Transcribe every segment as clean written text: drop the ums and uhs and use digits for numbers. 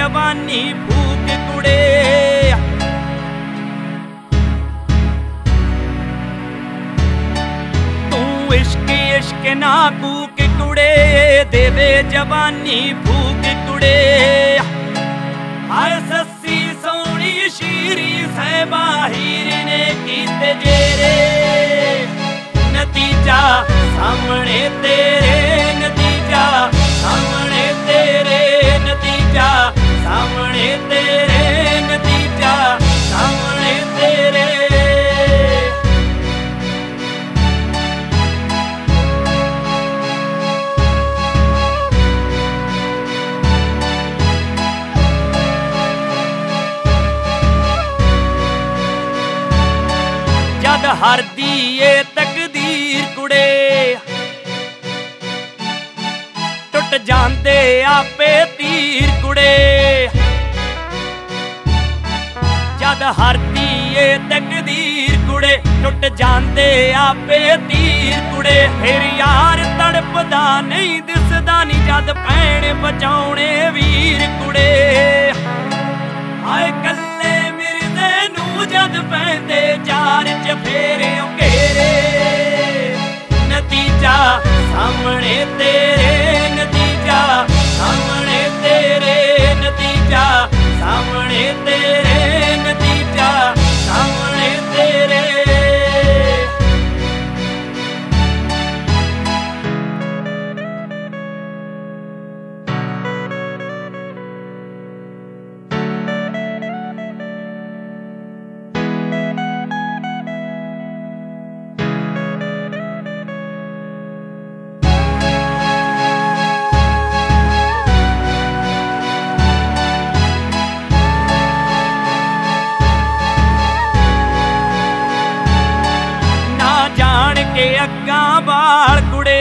जवानी फूक कुड़े। तू इश्क इश्क ना कूक कुड़े, देवे जवानी फूक कुड़े। हाय सस्सी सोहनी शीरी सहबा हीर ने कीते जेरे, नतीजा सामने तेरे, नतीजा सामने तेरे, नतीजा सामने तेरे, नतीजा सामने तेरे। जद हरदी ए तकदीर कुड़े, टुट जांदे आपे तीर कुड़े। जद हरदी ए तकदीर कुड़े, टुट जांदे आपे तीर कुड़े। फिर यार तड़पदा नहीं दिसदा नी, जद भैण बचाउणे वीर कुड़े। हाय कल्ले मिरदे नूं जद पैंदे चार चफेरे घेरे, नतीजा सामने तेरे, नतीजा सामने तेरे, नतीजा सामने तेरे, नतीजा सामने तेरे। के अग्गा बाल कुड़े,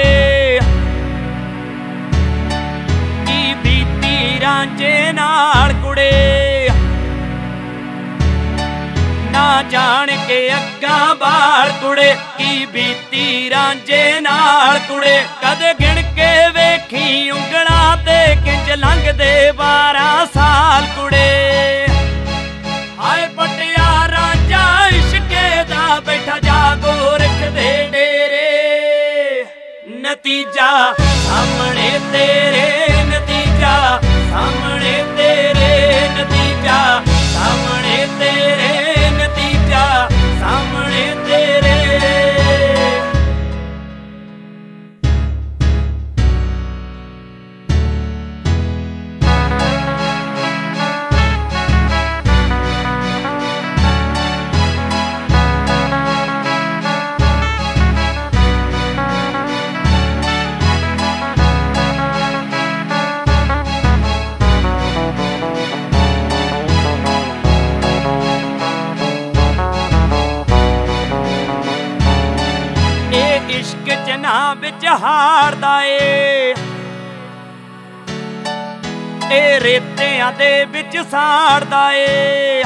की बीती रांझे नाल कुड़े। ना जान के अग्गा बाल कुड़े, की बीती रांझे नाल कुड़े। कद गिण के वेखी उंगला ते किंज लंघदे 12 साल कुड़े। हाय पटिया रांझा इश्के दा बैठा जागो रखदे डेरे, नतीजा सामने तेरे, नतीजा सामने तेरे, नतीजा सामने तेरे, नतीजा सामने तेरे। इश्क जना बिच हारदा ए, ए रेतियां दे बिच साड़दा ए।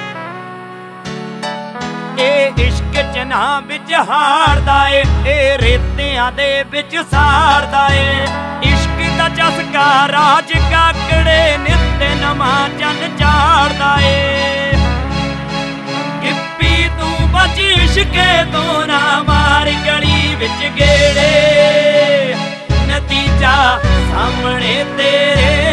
ए इश्क जना बिच हारदा ए, ए रेतियां दे बिच साड़दा ए। इश्क दा चस्का राज काकड़े, नित नवा चंद चाड़दा ए। गिप्पी तू बच इश्के तो ना मार गली विच गेड़े, नतीजा सामने तेरे,